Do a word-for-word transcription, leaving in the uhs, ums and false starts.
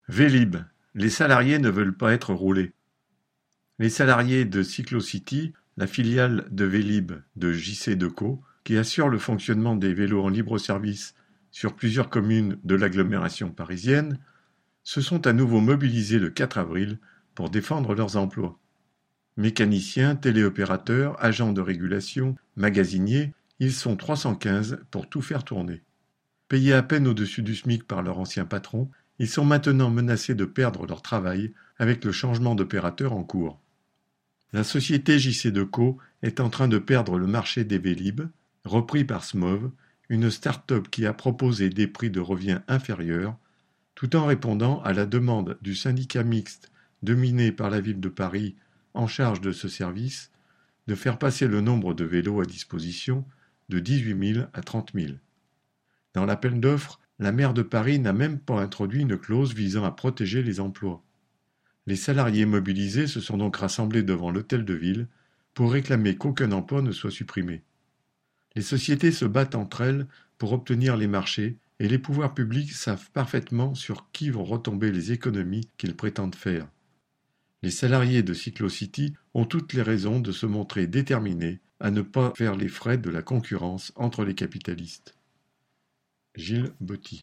Vélib, les salariés ne veulent pas être roulés. Les salariés de Cyclocity, la filiale de Vélib de J C Decaux, qui assure le fonctionnement des vélos en libre-service sur plusieurs communes de l'agglomération parisienne, se sont à nouveau mobilisés le quatre avril pour défendre leurs emplois. Mécaniciens, téléopérateurs, agents de régulation, magasiniers, ils sont trois cent quinze pour tout faire tourner. Payés à peine au-dessus du SMIC par leur ancien patron, ils sont maintenant menacés de perdre leur travail avec le changement d'opérateur en cours. La société J C Decaux est en train de perdre le marché des Vélib, repris par Smov, une start-up qui a proposé des prix de revient inférieurs, tout en répondant à la demande du syndicat mixte dominé par la ville de Paris en charge de ce service, de faire passer le nombre de vélos à disposition de dix-huit mille à trente mille. Dans l'appel d'offres, la maire de Paris n'a même pas introduit une clause visant à protéger les emplois. Les salariés mobilisés se sont donc rassemblés devant l'hôtel de ville pour réclamer qu'aucun emploi ne soit supprimé. Les sociétés se battent entre elles pour obtenir les marchés et les pouvoirs publics savent parfaitement sur qui vont retomber les économies qu'ils prétendent faire. Les salariés de Cyclocity ont toutes les raisons de se montrer déterminés à ne pas faire les frais de la concurrence entre les capitalistes. Gilles Botti.